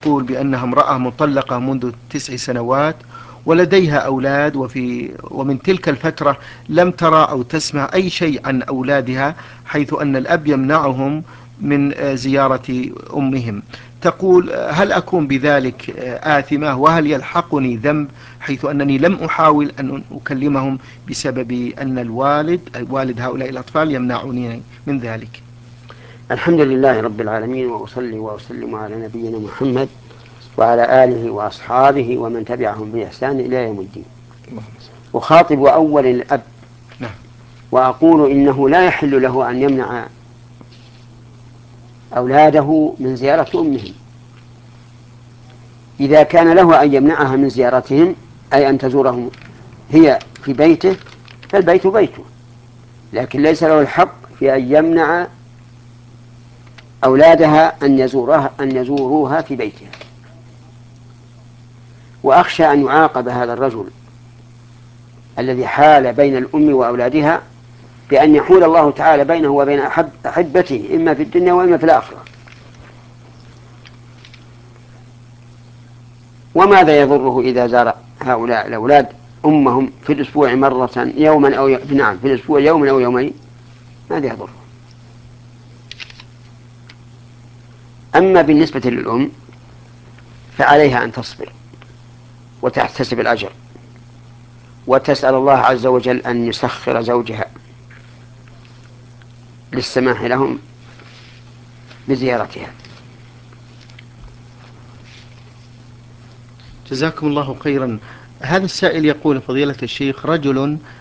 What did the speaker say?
تقول بأنها امرأة مطلقة منذ 9 سنوات ولديها أولاد، ومن تلك الفترة لم ترى أو تسمع أي شيء عن أولادها، حيث أن الأب يمنعهم من زيارة أمهم. تقول: هل أكون بذلك آثمة، وهل يلحقني ذنب حيث أنني لم أحاول أن أكلمهم بسبب أن والد هؤلاء الأطفال يمنعني من ذلك؟ الحمد لله رب العالمين، وأصلي وأسلم على نبينا محمد وعلى آله وأصحابه ومن تبعهم بإحسان إلى يوم الدين. أخاطب أولا الأب، نعم. وأقول إنه لا يحل له أن يمنع أولاده من زيارة أمهم. إذا كان له أن يمنعها من زيارتهم، أي أن تزورهم هي في بيته، فالبيت بيته، لكن ليس له الحق في أن يمنع أولادها أن يزوروها في بيتها. وأخشى أن يعاقب هذا الرجل الذي حال بين الأم وأولادها بأن يحول الله تعالى بينه وبين أحبته، إما في الدنيا وإما في الآخرة. وماذا يضره إذا زار هؤلاء الأولاد أمهم في الأسبوع مرة، يوما أو نعم، في الأسبوع يوما أو يومين، ماذا يضره؟ أما بالنسبة للأم فعليها أن تصبر وتحتسب الأجر، وتسأل الله عز وجل أن يسخر زوجها للسماح لهم بزيارتها. جزاكم الله خيرا. هذا السائل يقول: فضيلة الشيخ، رجل